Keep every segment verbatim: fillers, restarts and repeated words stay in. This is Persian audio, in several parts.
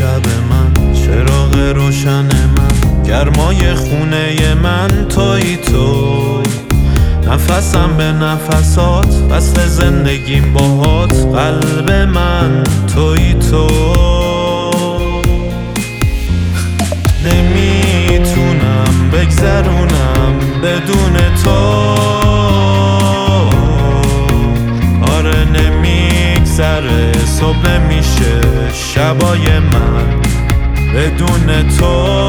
شب من، چراغ روشن من، گرمای خونه من تویی تو. نفسم به نفسات، وصل زندگیم باهات، قلب من تویی تو. نمیتونم بگذرونم بدون تو، آره نمیگذره صبح نمیشه شبای من بدون تو.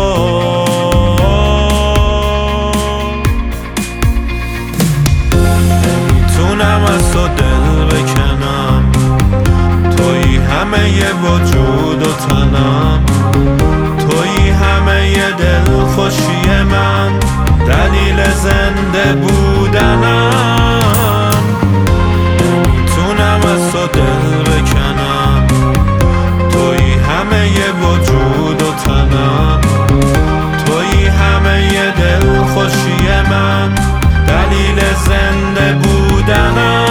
نمیتونم از تو دل بکنم، تویی همه ی وجود و تنم، تویی همه ی دل خوشی من، دلیل زنده بودنم. نمیتونم از تو دل بکنم، تویی همه ی وجود و تنم، تویی همه ی دل خوشی من، دلیل زنده بودنم.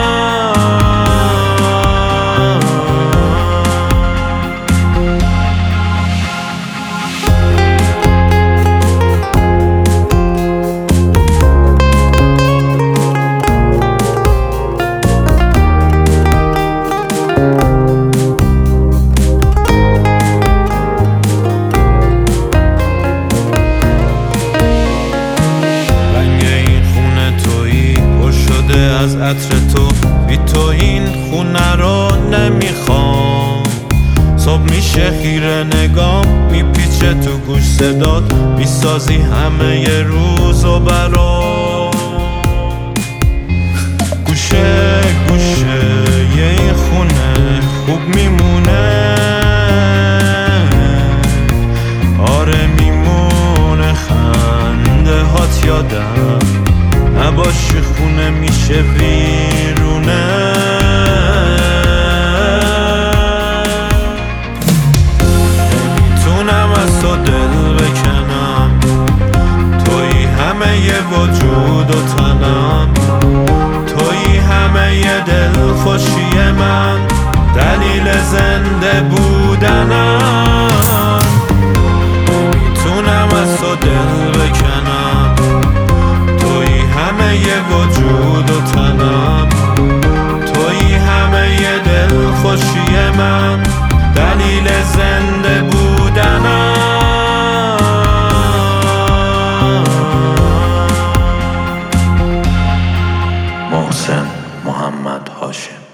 از عطر تو، بی تو این خونه رو نمیخوام. صبح میشه خیره نگام، میپیچه تو گوش صدات، میسازی همه ی روز و برام. گوشه گوشه ی این خونه خوب میمونه، آره میمونه خنده هات یادم، نباشی خونه میشه ویرونه. نمیتونم از تو دل بکنم، تویی همه ی وجود و تنم، تویی همه ی دل خوشی من، دلیل زنده بودنم. نمیتونم از تو دل بکنم، همه ی وجود و تنم، تویی همه ی دل خوشی من، دلیل زنده بودنم. محسن محمد هاشم.